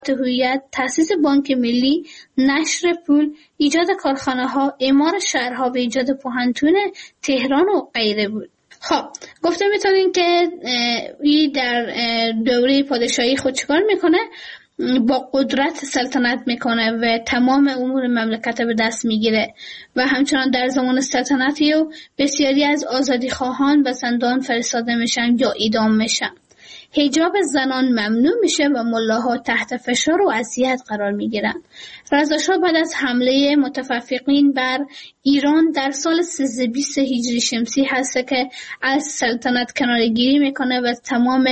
هویت، تأسیس بانک ملی، نشر پول، ایجاد کارخانه‌ها، اعمار شهرها و ایجاد پوهنتون تهران و غیره بود. خب گفته میتونین که این در دوره پادشاهی خود چیکار میکنه؟ با قدرت سلطنت میکنه و تمام امور مملکت به دست میگیره و همچنان در زمان سلطنتی و بسیاری از آزادی خواهان و زندان فرستاده میشن یا اعدام میشن. حجاب زنان ممنوع میشه و ملاها تحت فشار و اذیت قرار میگیرن. رضا شاه بعد از حمله متفقین بر ایران در سال 1320 هجری شمسی هست که از سلطنت کناره‌گیری میکنه و تمام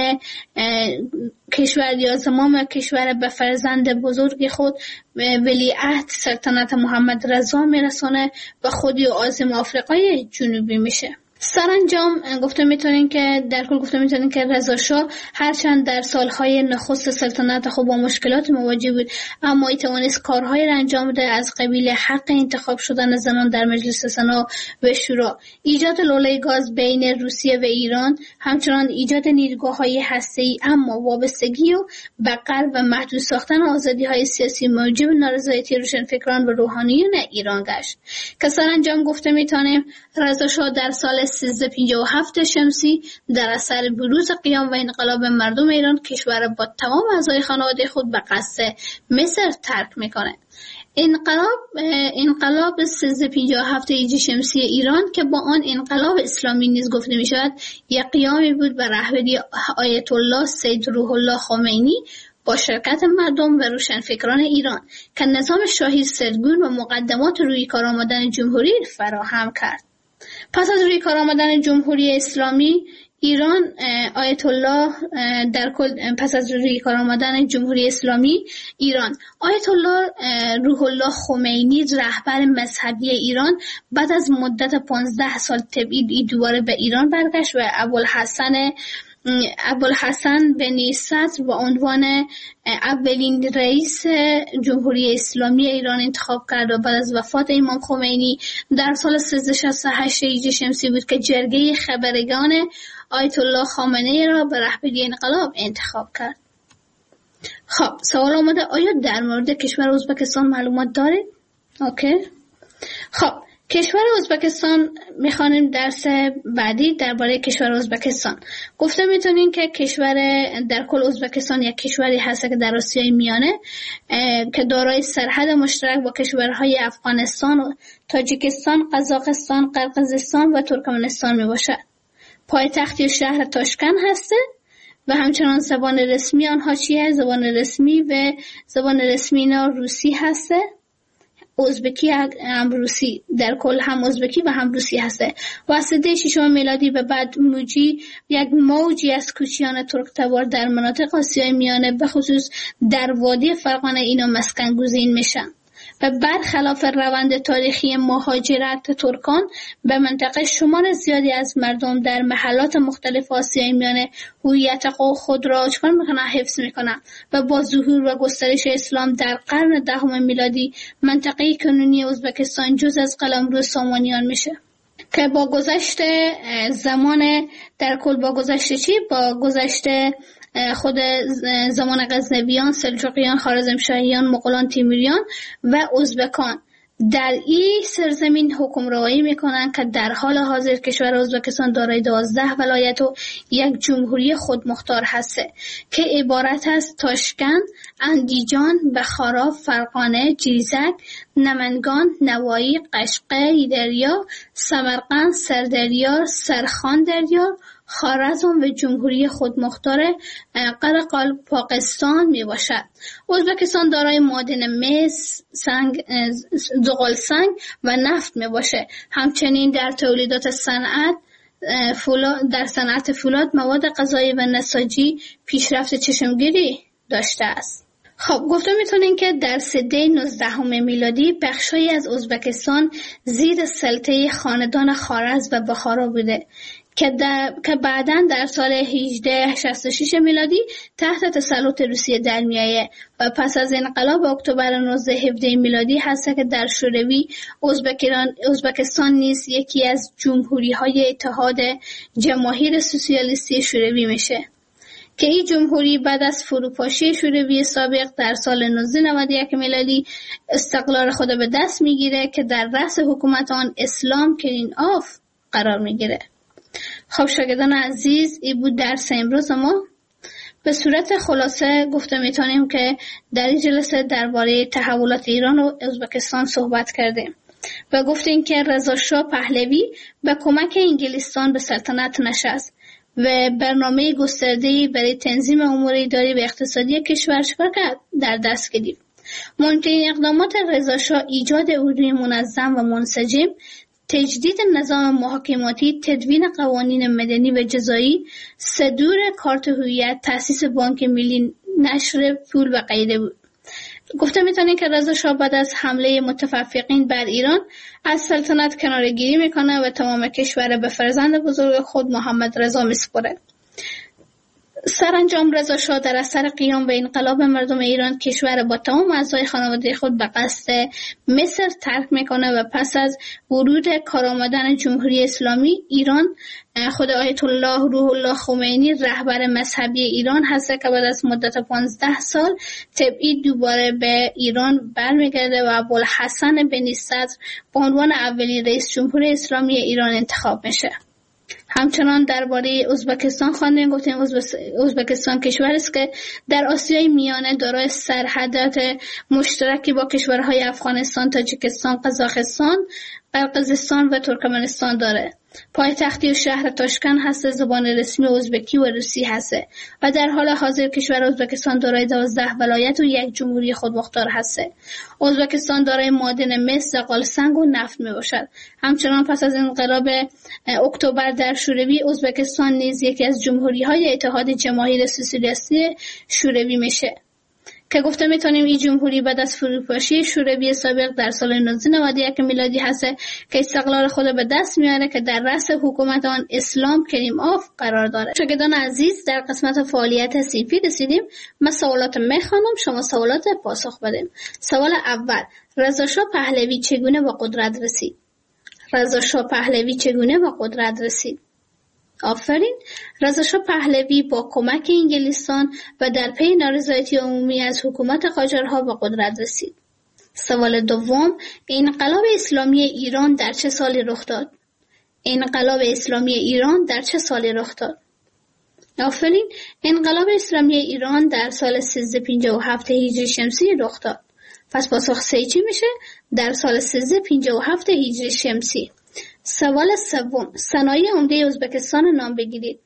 کشور به فرزند بزرگ خود ولیعهد سلطنت محمد رضا میرسونه و خودی و عازم آفریقای جنوبی میشه. سرانجام گفته میتونین که رضا شاه هرچند در سالهای نخست سلطنت خود با مشکلات مواجه بود، اما توانست کارهای را انجام بده، از قبیل حق انتخاب شدن زنان در مجلس سنا و شورا، ایجاد لوله گاز بین روسیه و ایران، همچنان ایجاد نیروگاه‌های هسته‌ای اما وابستگی و به غرب و محدود ساختن آزادی‌های سیاسی موجب نارضایتی روشنفکران و روحانیون ایران گشت که سرانجام گفته میتونیم رضا شاه در سال 1357 شمسی در اثر بروز قیام و انقلاب مردم ایران کشور با تمام اعضای خانواده خود به قصد مصر ترک میکنه. انقلاب 1357 هجری شمسی ایران که با آن انقلاب اسلامی نیز گفته می شود، یک قیامی بود به رهبری آیت الله سید روح الله خمینی با شرکت مردم و روشنفکران ایران که نظام شاهی سرگون و مقدمات روی کار آمدن جمهوری فراهم کرد. پس از روی کار آمدن جمهوری اسلامی ایران، آیت الله روح الله خمینی رهبر مذهبی ایران بعد از مدت 15 سال تبعید دوباره به ایران برگشت و ابوالحسن بن صدر با عنوان اولین رئیس جمهوری اسلامی ایران انتخاب کرد و بعد از وفات امام خمینی در سال 1368 هجری شمسی بود که جرگه خبرگان آیت الله خامنه‌ای را به رهبری انقلاب انتخاب کرد. خب سوال آمده آیا در مورد کشور ازبکستان معلومات دارید؟ اوکی. خب کشور ازبکستان میخوانیم درس بعدی درباره کشور ازبکستان. گفته میتونین که در کل ازبکستان یک کشوری هست که در آسیای میانه که دارای سرحد مشترک با کشورهای افغانستان و تاجیکستان، قزاقستان، قرقیزستان و ترکمنستان میباشد. پایتخت شهر تاشکند هسته و همچنان زبان رسمی آنها چیه؟ زبان رسمی اینا روسی هسته، ازبکی هم روسی، در کل هم ازبکی و هم روسی هسته. واسطه 6 میلادی به بعد یک موجی از کوچیان ترک تبار در مناطق آسیای میانه به خصوص در وادی فرغانه اینا مسکن گزین میشن و برخلاف روند تاریخی مهاجرت ترکان به منطقه شمار زیادی از مردم در محلات مختلف آسیای میانه هویت خود را حفظ میکنند و با ظهور و گسترش اسلام در قرن 10 میلادی منطقه کنونی ازبکستان جز از قلمرو سامانیان میشه که با گذشت زمان با گذشت خود زمان غزنویان، سلجوقیان، خوارزمشاهیان، مغولان، تیموریان و ازبکان در این سرزمین حکمرانی میکنند که در حال حاضر کشور ازبکستان دارای 12 ولایت و یک جمهوری خودمختار هست که عبارت از تاشکند، اندیجان، بخارا، فرغانه، جیزک، نمنگان، نوایی، قشقه، دریا، سمرقند، سردریار، سرخان دریا، خوارزم و جمهوری خودمختار قرقال پاکستان می باشد. ازبکستان دارای معادن مس، زغال سنگ و نفت می باشه. همچنین در تولیدات صنعت فولاد، مواد غذایی و نساجی پیشرفت چشمگیری داشته است. خب گفته میتونین که در سده 19 میلادی بخشایی از ازبکستان زیر سلطه خاندان خوارزم و بخارا بوده که بعداً در سال 1866 میلادی تحت تسلط روسیه در میایه و پس از انقلاب اکتبر 1917 میلادی هست که در شوروی ازبکستان نیز یکی از جمهوری‌های اتحاد جماهیر سوسیالیستی شوروی میشه که این جمهوری بعد از فروپاشی شوروی سابق در سال 1991 میلادی استقلال خود به دست میگیره که در رأس حکومت آن اسلام کرینوف قرار میگیره. خب شاگردان عزیز، این بود درس امروز ما. به صورت خلاصه گفته میتونیم که در این جلسه درباره تحولات ایران و ازبکستان صحبت کردیم و گفتیم که رضا شاه پهلوی به کمک انگلستان به سلطنت نشست و برنامه گسترده‌ای برای تنظیم امور اداری و اقتصادی کشور چکار کرد؟ در دست گرفت. مهمترین اقدامات رضا شاه ایجاد اردوی منظم و منسجم، تجدید نظام محاکماتی، تدوین قوانین مدنی و جزایی، صدور کارت هویت، تأسیس بانک ملی، نشر پول و غیره بود. گفته میتونیم که رضا شاه بعد از حمله متفقین بر ایران از سلطنت کناره‌گیری میکنه و تمام کشور به فرزند بزرگ خود محمد رضا میسپره. سرانجام رضا شاه در اثر قیام به انقلاب مردم ایران کشور با تمام اعضای خانواده خود به قصد مصر ترک میکنه و پس از ورود کارآمدن جمهوری اسلامی ایران خود آیت الله روح الله خمینی رهبر مذهبی ایران هست که بعد از مدت 15 سال تبعید دوباره به ایران برمیگرده و ابوالحسن بنی صدر به عنوان اولین رئیس جمهور اسلامی ایران انتخاب میشه. همچنان درباره ازبکستان خواندیم. گفتیم ازبکستان کشوری است که در آسیای میانه دارای سرحدات مشترکی با کشورهای افغانستان، تاجیکستان، قزاقستان، قرقیزستان و ترکمنستان داره. پایتختی و شهر تاشکند هست، زبان رسمی ازبکی و روسی هست و در حال حاضر کشور ازبکستان دارای 12 ولایت و یک جمهوری خودمختار هست. ازبکستان دارای معادن مس، زغال سنگ و نفت می باشد. همچنان پس از انقلاب اکتبر در شوروی ازبکستان نیز یکی از جمهوری‌های اتحاد جماهیر سوسیالیستی شوروی میشه که گفته میتونیم این جمهوری بعد از فروپاشی شوروی سابق در سال 1991 میلادی هست که استقلال خود به دست میاره که در رأس حکومت آن اسلام کرینوف قرار داره. شاگردان عزیز، در قسمت فعالیت صنفی رسیدیم. من سوالات میخوانم، شما سوالات پاسخ بدیم. سوال اول: رضا شاه پهلوی چگونه به قدرت رسید؟ رضا شاه پهلوی چگونه به قدرت رسید؟ آفرین. رضا شاه پهلوی با کمک انگلستان و در پی نارضایتی عمومی از حکومت قاجارها به قدرت رسید. سوال دوم: انقلاب اسلامی ایران در چه سالی رخ داد؟ انقلاب اسلامی ایران در چه سالی رخ داد؟ آفرین. انقلاب اسلامی ایران در سال 1357 هجری شمسی رخ داد. پس پاسخ سه چی میشه؟ در سال 1357 هجری شمسی. سوال سوم: صنایع عمده ازبکستان نام بگیرید.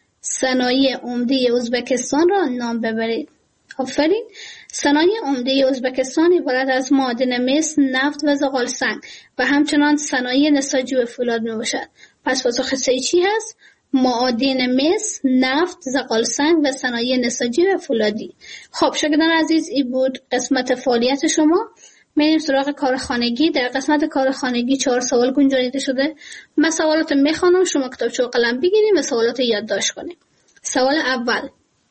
صنایع عمده ازبکستان را نام ببرید. آفرین. صنایع عمده ازبکستان عبارت از معادن مس، نفت و زغال سنگ و همچنان صنایع نساجی و فولاد می باشد. پس پاسخ سه چی هست؟ معادن مس، نفت، زغال سنگ و صنایع نساجی و فولادی. خب شاگردان عزیز، این بود قسمت فعالیت شما. میریم سراغ کار خانگی. در قسمت کار خانگی 4 سوال گنجانیده شده. من سوالات میخوانم، شما کتابچه و قلم بگیریم و سوالات یادداشت کنیم. سوال اول: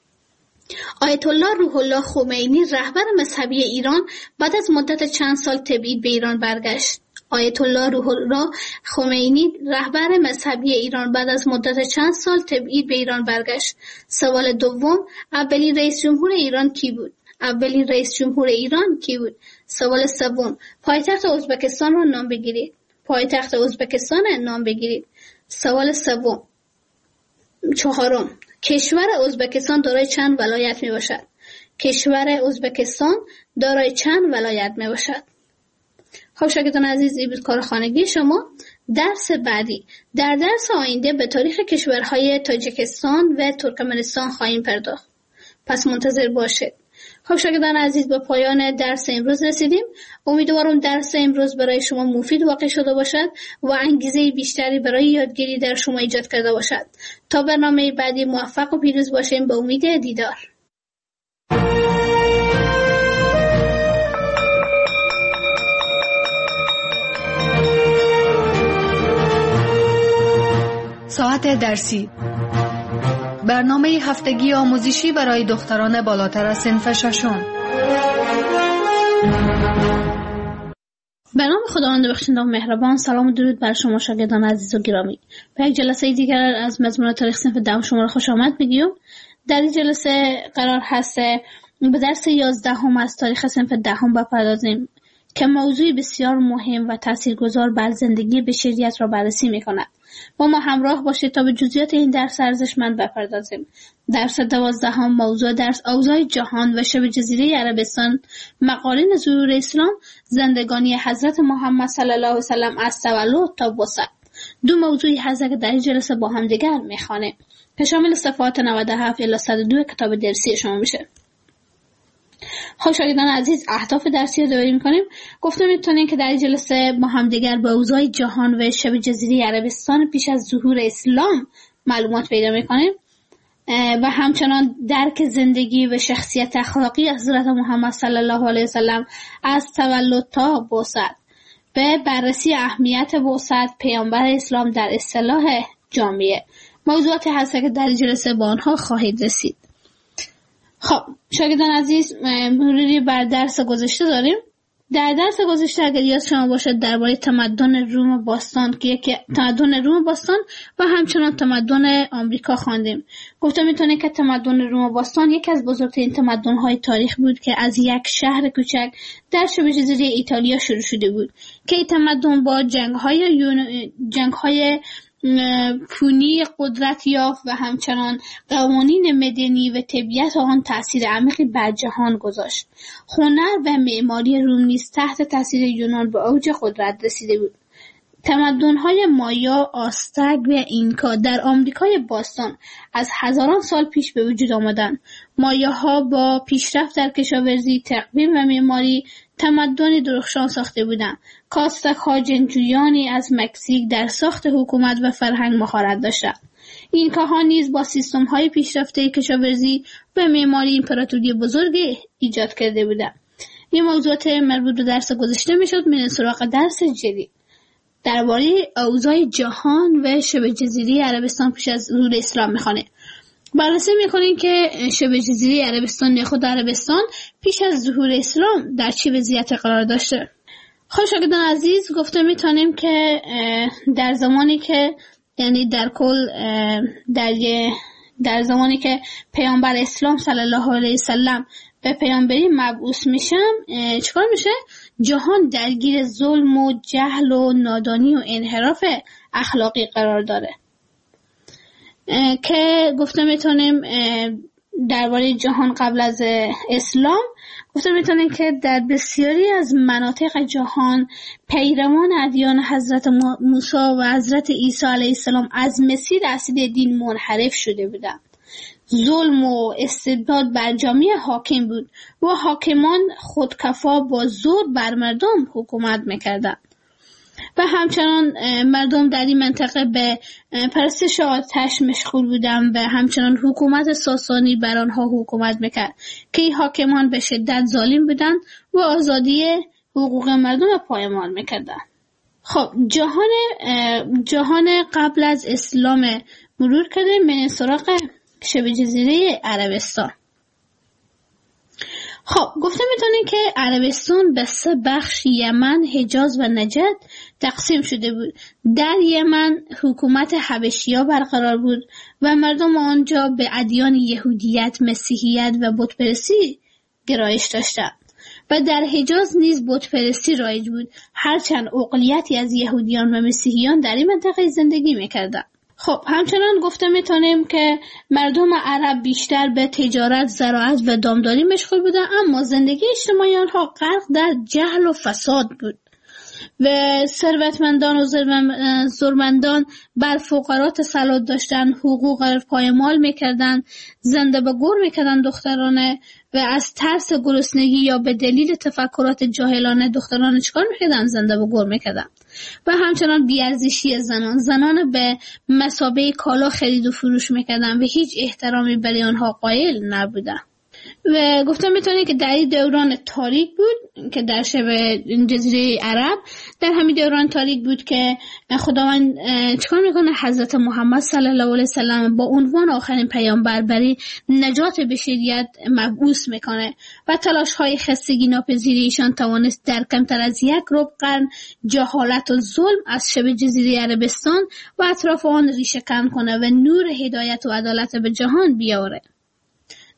آیت الله روح الله خمینی رهبر مذهبی ایران بعد از مدت چند سال تبعید به ایران برگشت؟ آیت الله روح الله خمینی رهبر مذهبی ایران بعد از مدت چند سال تبعید به ایران برگشت. سوال دوم: اولین رئیس جمهور ایران کی بود؟ اولین رئیس جمهور ایران کی بود؟ سوال سوم: پایتخت ازبکستان را نام بگیرید. پایتخت ازبکستان نام بگیرید. سوال سوم. چهارم: کشور ازبکستان دارای چند ولایت می باشد؟ کشور ازبکستان دارای چند ولایت می باشد؟ خب شاگردان عزیز، این بود کار خانگی شما. درس بعدی، در درس آینده به تاریخ کشورهای تاجیکستان و ترکمنستان خواهیم پرداخت. پس منتظر باشید. خب شاگردان عزیز، به پایان درس امروز رسیدیم. امیدوارم درس امروز برای شما مفید واقع شده باشد و انگیزه بیشتری برای یادگیری در شما ایجاد کرده باشد. تا برنامه بعدی موفق و پیروز باشیم. به امید دیدار. ساعت درسی، برنامه هفتگی آموزشی برای دختران بالاتر از صنف ششم. به نام خداوند بخشنده و مهربان. سلام و درود بر شما شاگردان عزیز و گرامی. به یک جلسه دیگر از مضمون تاریخ صنف دهم شما را خوش آمد میگیم. در این جلسه قرار هست به درس 11 از تاریخ صنف 10 بپردازیم که موضوعی بسیار مهم و تاثیرگذار بر زندگی بشریت را بررسی می‌کند. با ما همراه باشید تا به جزئیات این درس ارزشمند بپردازیم. درس 12 موضوع درس اوضاع جهان و شبه جزیره عربستان، مقارن ظهور اسلام، زندگانی حضرت محمد صلی الله علیه و سلم از تولد تا وفات. دو موضوعی هست که در این جلسه با هم دیگر می‌خوانیم که شامل صفحات 97 الی 102 کتاب درسی شما میشه. خب شاگردان عزیز، اهداف درسی رو یادآوری می‌کنیم. گفتم می‌تونیم که در این جلسه با هم دیگر به اوضاع جهان و شبه جزیره عربستان پیش از ظهور اسلام معلومات پیدا می‌کنیم و همچنان درک زندگی و شخصیت اخلاقی حضرت محمد صلی الله علیه و سلم از تولد تا بعثت، به بررسی اهمیت بعثت پیامبر اسلام در اصطلاح جامعه. موضوعاتی هست که در جلسه با آنها خواهید رسید. خب شاگردان عزیز، مروری بر درس گذشته داریم. در درس گذشته اگر یاد شما باشد درباره تمدن روم باستان که یکی تمدن روم باستان و همچنان تمدن آمریکا خواندیم. گفتم میتونه که تمدن روم باستان یکی از بزرگترین تمدن‌های تاریخ بود که از یک شهر کوچک در شبه جزیره ایتالیا شروع شده بود که این تمدن با جنگ‌های پونی قدرت یافت و همچنان قوانین مدنی و طبیعت آن تأثیر عمیقی بر جهان گذاشت. هنر و معماری روم نیز تحت تأثیر یونان به اوج قدرت رسیده بود. تمدن‌های مایا، آستک و اینکا در آمریکای باستان از هزاران سال پیش به وجود آمدند. مایاها با پیشرفت در کشاورزی، تقویم و معماری تمدنی درخشان ساخته بودند. کاستک‌ها جنگجویانی از مکزیک در ساخت حکومت و فرهنگ مهارت داشتند. اینکاها نیز با سیستم‌های پیشرفته کشاورزی و معماری امپراتوری بزرگی ایجاد کرده بودند. این موضوعات مربوط به درس گذشته میشد. من سراغ درس جدید درباره اوضاع جهان و شبه جزیره عربستان پیش از ظهور اسلام میخوانه. بررسی میکنیم که شبه جزیره عربستان یا خود عربستان پیش از ظهور اسلام در چه وضعیتی قرار داشته. خب شاگردان عزیز، گفته میتونیم که در زمانی که یعنی در کل در زمانی که پیامبر اسلام صلی الله علیه و سلم به پیامبری مبعوث میشم چیکار میشه؟ جهان درگیر ظلم و جهل و نادانی و انحراف اخلاقی قرار داره که گفته میتونیم درباره جهان قبل از اسلام گفته میتونیم که در بسیاری از مناطق جهان پیروان ادیان حضرت موسی و حضرت عیسی علیه السلام از مسیر اصلی دین منحرف شده بودند. ظلم و استبداد بر جامعه حاکم بود و حاکمان خودکفا با زور بر مردم حکومت میکردند و همچنان مردم در این منطقه به پرستش آتش مشغول بودند و همچنان حکومت ساسانی بر آنها حکومت میکرد که این حاکمان به شدت ظالم بودند و آزادی حقوق مردم را پایمال میکردند. خب جهان قبل از اسلام مرور کرده. من سراغ شبه جزیره عربستان. خب گفته میتونیم که عربستان به 3 بخش یمن، حجاز و نجد تقسیم شده بود. در یمن حکومت حبشی‌ها برقرار بود و مردم آنجا به ادیان یهودیت، مسیحیت و بتپرستی گرایش داشتند و در حجاز نیز بتپرستی رایج بود، هرچند اقلیتی از یهودیان و مسیحیان در این منطقه زندگی میکردند. خب همچنان گفته میتونیم که مردم عرب بیشتر به تجارت، زراعت و دامداری مشغول بودن، اما زندگی اجتماعی آنها غرق در جهل و فساد بود و ثروتمندان و زورمندان بر فقرا تسلط داشتند، حقوق را پایمال میکردند، زنده به گور میکردند دخترانه و از ترس گرسنگی یا به دلیل تفکرات جاهلانه دختران چیکار میکردند؟ زنده به گور میکردند. و همچنان بیارزشی زنان به مثابه کالا خرید و فروش میکردند و هیچ احترامی برای آنها قائل نبودند. و گفتم میتونه که در این دوران تاریک بود که در شبه جزیره عرب، در همین دوران تاریک بود که خداوند چیکار میکنه؟ حضرت محمد صلی الله علیه وسلم با عنوان آخرین پیامبر برای نجات بشریت مبعوث میکنه و تلاش های خستگی ناپذیری ایشان توانست در کمتر از 1 ربع قرن جهالت و ظلم از شبه جزیره عربستان و اطراف آن ریشه کن کنه و نور هدایت و عدالت به جهان بیاره.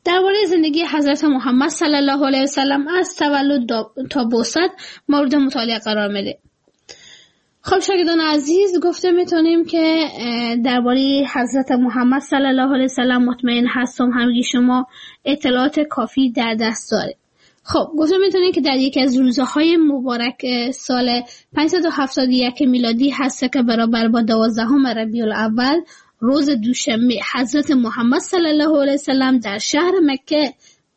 درباره زندگی حضرت محمد صلی الله علیه وسلم از تولد تا بعثت مورد مطالعه قرار میده. خب شاگردان عزیز، گفته میتونیم که درباره حضرت محمد صلی الله علیه وسلم مطمئن هستم همگی شما اطلاعات کافی در دست داره. خب گفته میتونیم که در یکی از روزهای مبارک سال 571 میلادی هست که برابر با 12 ربیع الاول روز دوشنبه حضرت محمد صلی الله علیه وسلم در شهر مکه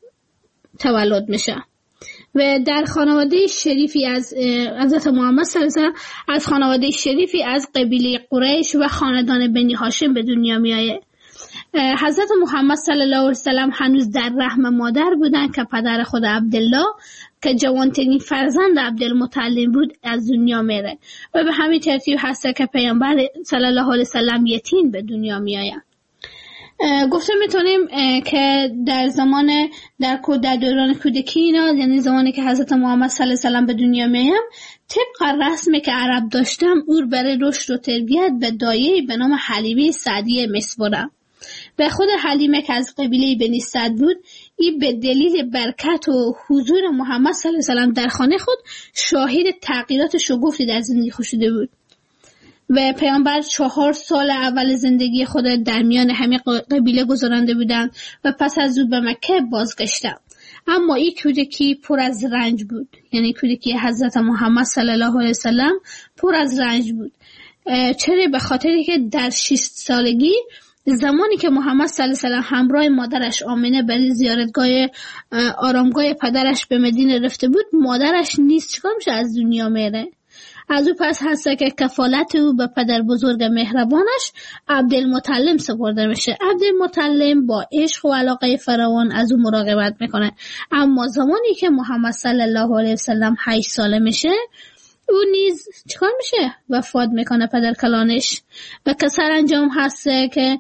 تولد میشه و در خانواده شریفی از حضرت محمد صلی الله علیه وسلم از خانواده شریفی از قبیله قریش و خاندان بنی هاشم به دنیا میآید. حضرت محمد صلی الله علیه وسلم هنوز در رحم مادر بودند که پدر خود عبدالله که جوانترین فرزند عبدالمطلب بود از دنیا میره و به همین ترتیب هست که پیامبر صلی الله علیه وسلم یتیم به دنیا میآید. گفته میتونیم که در دوران کودکی اینا، یعنی زمانی که حضرت محمد صلی الله علیه وسلم به دنیا میآید، طبق رسمی که عرب داشتم او برای رشد و تربیت به دایه‌ای به نام حلیمه سعدیه میسپرد. به خود حلیمه که از قبیله بنی سعد بود، این به دلیل برکت و حضور محمد صلی الله علیه وسلم در خانه خود شاهد تغییرات شگفتی در زندگی خود شده بود و پیامبر 4 سال اول زندگی خود در میان همه قبیله گذرانده بودند و پس از او به مکه بازگشتند. اما این کودکی پر از رنج بود، یعنی کودکی حضرت محمد صلی الله علیه وسلم پر از رنج بود. چرا؟ به خاطری که در 6 سالگی زمانی که محمد صلی الله علیه وسلم همراه مادرش آمنه برای زیارتگاه آرامگاه پدرش به مدینه رفته بود، مادرش نیز چیکار میشه از دنیا میره. از او پس هست که کفالت او به پدر بزرگ مهربانش عبدالمطلب سپرده میشه. عبدالمطلب با عشق و علاقه فراوان از او مراقبت میکنه. اما زمانی که محمد صلی الله علیه وسلم 8 ساله میشه، او نیز چیکار میشه؟ وفات میکنه پدر کلانش و که سرانجام هست که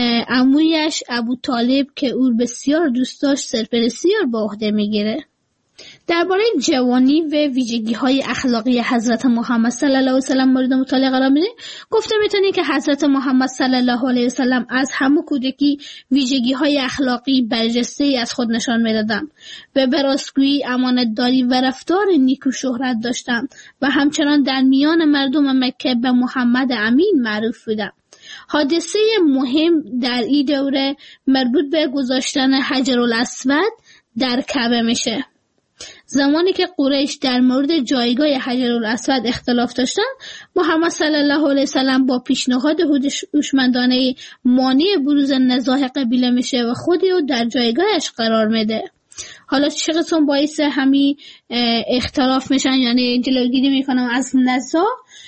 عمویش ابو طالب که او بسیار دوست داشت سرپرستی رو به عهده میگیره. درباره جوانی و ویژگی‌های اخلاقی حضرت محمد صلی الله علیه وسلم مورد مطالعه قرار میده. گفته میتونی که حضرت محمد صلی الله علیه وسلم از همه کودکی ویژگی‌های اخلاقی برجسته‌ای از خود نشان میدادند و به راستگویی، امانتداری و رفتار نیک و شهرت داشتند و همچنان در میان مردم مکه به محمد امین معروف بودند. حادثه مهم در این دوره مربوط به گذاشتن حجرالاسود در کعبه میشه. زمانی که قریش در مورد جایگاه حجرالاسود اختلاف داشتند، محمد صلی الله علیه وسلم با پیشنهاد هوشمندانه مانع بروز نزاع قبیله میشه و خودی رو در جایگاهش قرار میده. حالا چه قسم باعث همین اختلاف میشن، یعنی جلوگیری میکنم از نزاع،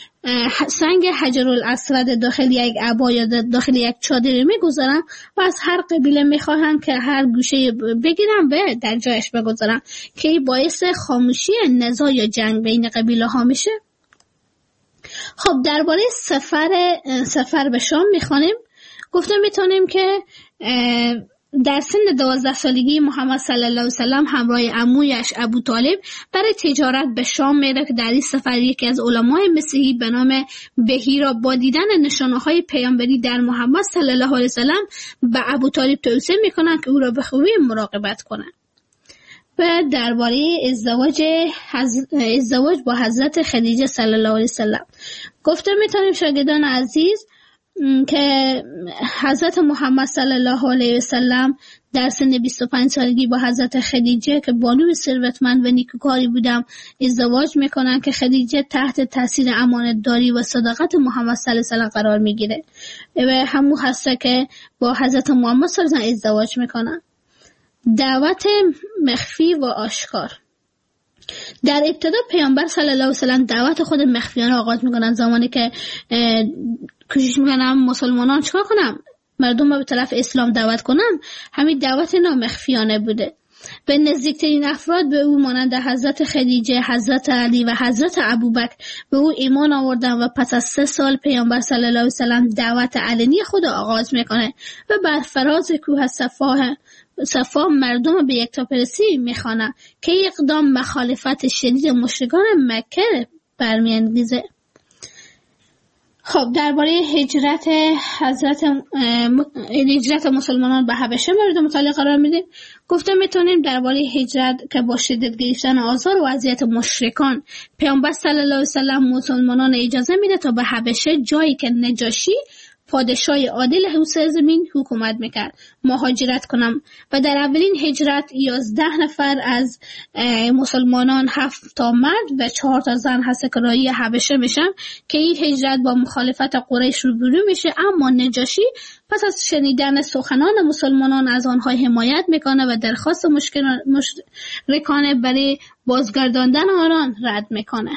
سنگ حجرالاسود داخل یک عبا یا داخل یک چادر میگذارن و از هر قبیله میخواهن که هر گوشه بگیرن و در جایش بگذارن که این باعث خاموشی نزاع یا جنگ بین قبیله ها میشه. خب درباره سفر به شام میخوانیم. گفته میتونیم که در سن 12 سالگی محمد صلی الله علیه وسلم همراه عمویش ابو طالب برای تجارت به شام میره که در این سفر یکی از علمای مسیحی به نام بهیرا با دیدن نشانه‌های پیامبری در محمد صلی الله علیه وسلم به ابو طالب توصیه میکنن که او را به خوبی مراقبت کنه. و درباره ازدواج با حضرت خدیجه صلی الله علیه وسلم گفته میتونیم شاگردان عزیز که حضرت محمد صلی الله علیه وسلم در سن 25 سالگی با حضرت خدیجه که بانوی ثروتمند و نیکوکاری بودم ازدواج میکنن که خدیجه تحت تاثیر امانتداری و صداقت محمد صلی الله علیه وسلم قرار میگیره و همون هست که با حضرت محمد صلی الله علیه وسلم ازدواج میکنن. دعوت مخفی و آشکار. در ابتدا پیامبر صلی الله علیه وسلم دعوت خود مخفیانه آغاز میکنن. زمانی که کوشش میکنن مسلمانان چیکار کنن؟ مردم رو به طرف اسلام دعوت کنن، همین دعوت نامخفیانه بوده. به نزدیکترین افراد به او مانند حضرت خدیجه، حضرت علی و حضرت ابوبکر به او ایمان آوردن و پس از 3 سال پیامبر صلی الله علیه وسلم دعوت علنی خود آغاز میکنه و بر فراز کوه صفا مردم به یکتاپرستی میخوانه که اقدام مخالفت شدید مشرکان مکه برمیانگیزه. خب درباره هجرت مسلمانان به حبشه مورد مطالعه قرار میدیم. گفتم میتونیم درباره هجرت که با شدت گرفتن آزار و اذیت مشرکان پیامبر صلی الله علیه و سلم مسلمانان اجازه میده تا به حبشه، جایی که نجاشی پادشاه عادل حوزه زمین حکومت میکرد، مهاجرت کنم. و در اولین هجرت 11 نفر از مسلمانان، 7 تا مرد و 4 تا زن هست که راهی حبشه میشن که این هجرت با مخالفت قریش روبرو میشه. اما نجاشی پس از شنیدن سخنان مسلمانان از آنها حمایت میکنه و درخواست مشرکان برای بازگرداندن آنان رد میکنه.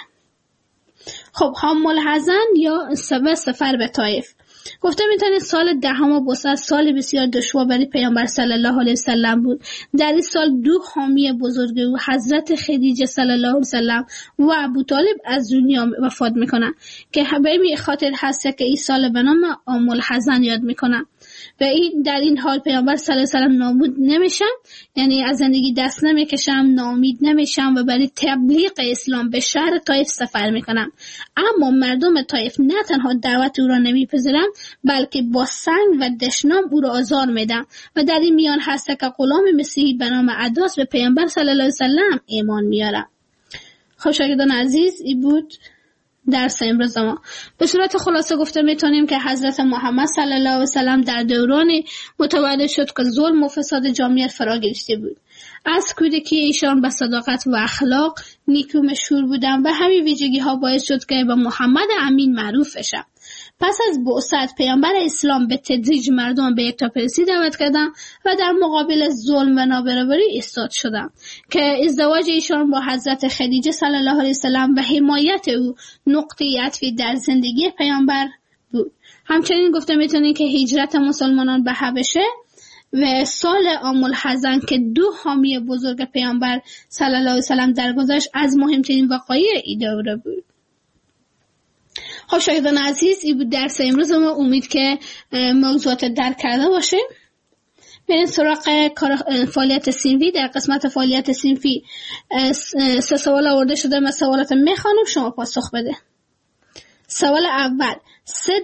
خب حم الحزن یا سفر به طائف. گفته میتونید سال 10 بوسعت سال بسیار دشوار برای پیامبر صلی الله علیه وسلم بود. در این سال 2 حامی بزرگ او حضرت خدیجه صلی الله علیه وسلم و ابو طالب از دنیا وفات میکنن که به این خاطر هست که این سال به نام عام الحزن یاد میکنن. و این در این حال پیامبر صلی الله علیه وسلم نابود نمیشن، یعنی از زندگی دست نمیکشن، ناامید نمیشن و برای تبلیغ اسلام به شهر طائف سفر میکنن. اما مردم طائف نه تنها دعوت او را نمیپذیرن بلکه با سنگ و دشنام او را آزار میدن و در این میان هست که غلام مسیحی به نام عداس به پیامبر صلی الله علیه وسلم ایمان میاره. خب شاگردان عزیز، این بود درس امروز ما. به صورت خلاصه گفته میتونیم که حضرت محمد صلی الله علیه وسلم در دورانی متولد شد که ظلم و فساد جامعه فرا گرفته بود. از کودکی ایشان به صداقت و اخلاق نیکو مشهور بودند و همین ویژگی ها باعث شد که به محمد امین معروف بشن. پس از بعثت پیامبر اسلام به تدریج مردم به یکتاپرستی دعوت کردند و در مقابل ظلم و نابرابری ایستاد شدند که ازدواج ایشان با حضرت خدیجه صلی الله علیه وسلم و حمایت او نقطه عطفی در زندگی پیامبر بود. همچنین گفته میتونیم که هجرت مسلمانان به حبشه و سال عام الحزن که 2 حامی بزرگ پیامبر صلی الله علیه وسلم درگذشت از مهمترین وقایع این دوره بود. خب شاگردان عزیز، این بود درس امروز ما. امید که موضوعات درک کرده باشیم. بریم سراغ فعالیت صنفی. در قسمت فعالیت صنفی 3 سوال آورده شده. من سوالات میخوانم، شما پاسخ بده. سوال اول، 3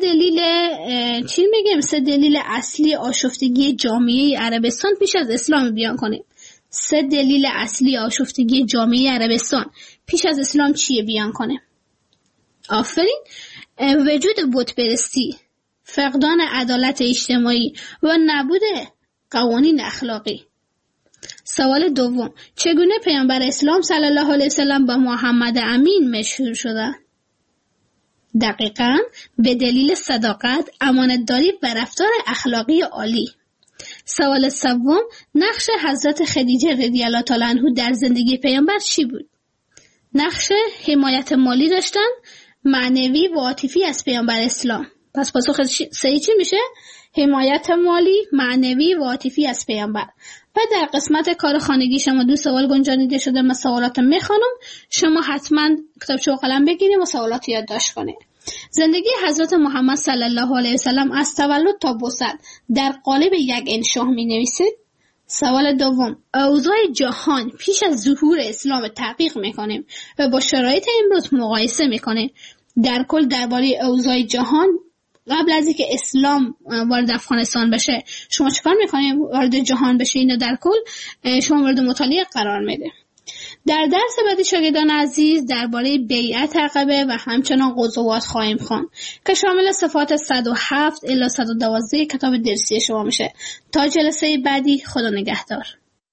دلیل اصلی آشفتگی جامعه عربستان پیش از اسلام بیان کنیم. 3 دلیل اصلی آشفتگی جامعه عربستان پیش از اسلام چیه بیان کنیم؟ آفرین. وجود بتپرستی، فقدان عدالت اجتماعی و نبود قوانین اخلاقی. سوال دوم، چگونه پیامبر اسلام صلی الله علیه وسلم با محمد امین مشهور شده؟ دقیقاً به دلیل صداقت، امانتداری و رفتار اخلاقی عالی. سوال سوم، نقش حضرت خدیجه رضی الله تعالی عنها در زندگی پیامبر چی بود؟ نقش حمایت مالی داشتن، معنوی و عاطفی از پیامبر اسلام. پس پاسخ صحیح چی میشه؟ حمایت مالی، معنوی و عاطفی از پیامبر. و در قسمت کار خانگی شما 2 سوال گنجانیده شده. من سوالات میخوانم، شما حتما کتابچه و قلم بگیرید و سوالات یادداشت کنید. زندگی حضرت محمد صلی الله علیه وسلم از تولد تا بعثت در قالب یک انشاء مینویسید. سوال دوم، اوضاع جهان پیش از ظهور اسلام تحقیق میکنیم و با شرایط امروز مقایسه میکنیم. در کل درباره اوضاع جهان قبل از اینکه اسلام وارد افغانستان بشه شما چیکار میکنید؟ وارد جهان بشه. اینو در کل شما مورد مطالعه قرار میده. در درس بعدی شاگردان عزیز درباره بیعت عقبه و همچنان غزوات خواهیم خوان که شامل صفحات 107 الی 112 کتاب درسی شما میشه. تا جلسه بعدی، خدا نگهدار.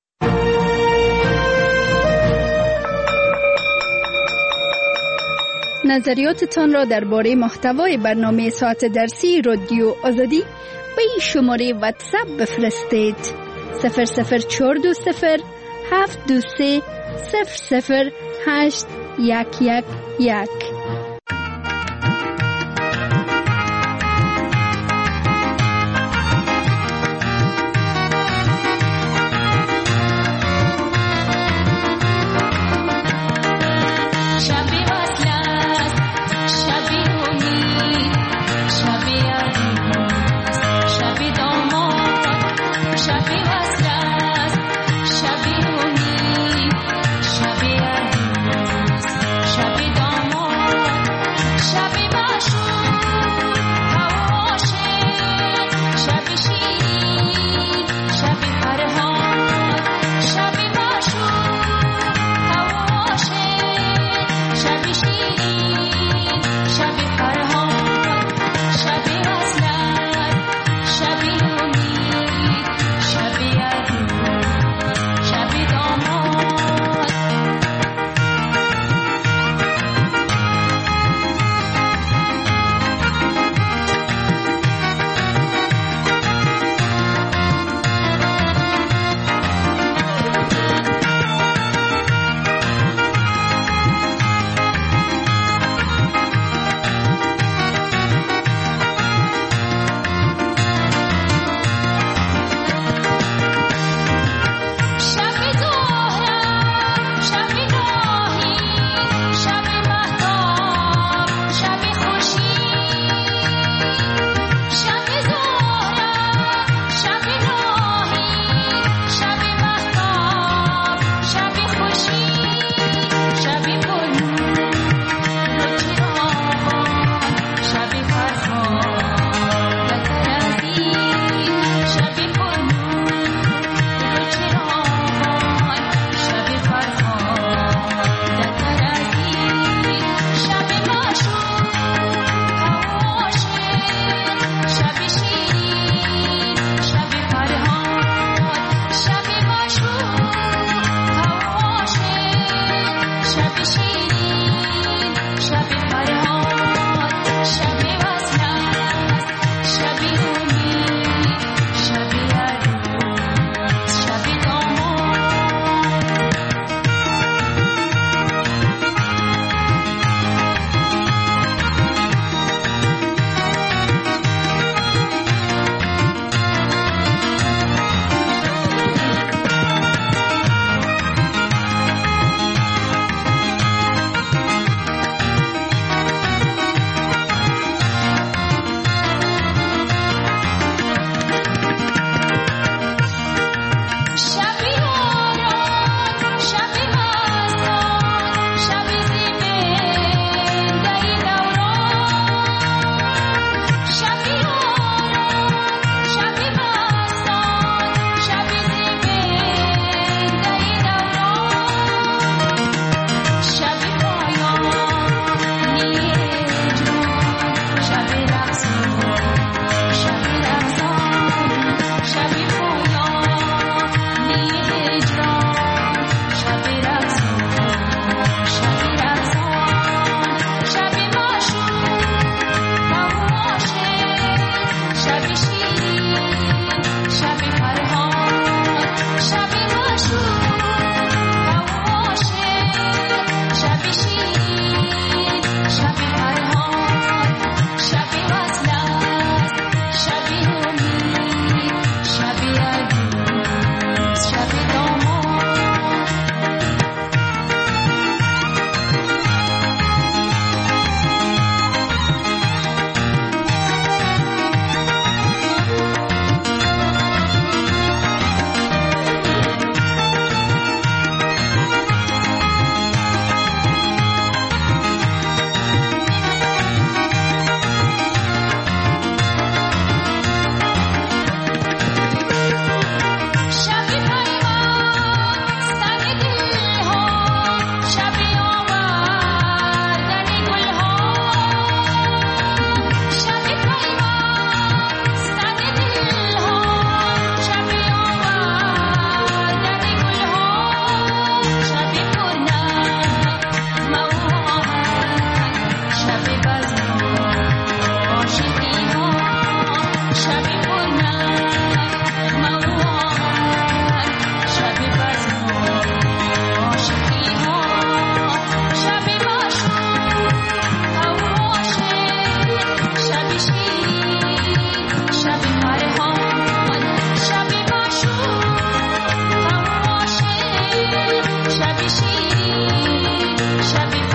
نظریاتتان را درباره محتوای برنامه ساعت درسی رادیو آزادی به این شماره واتساپ بفرستید. 00420 723 00811. شبی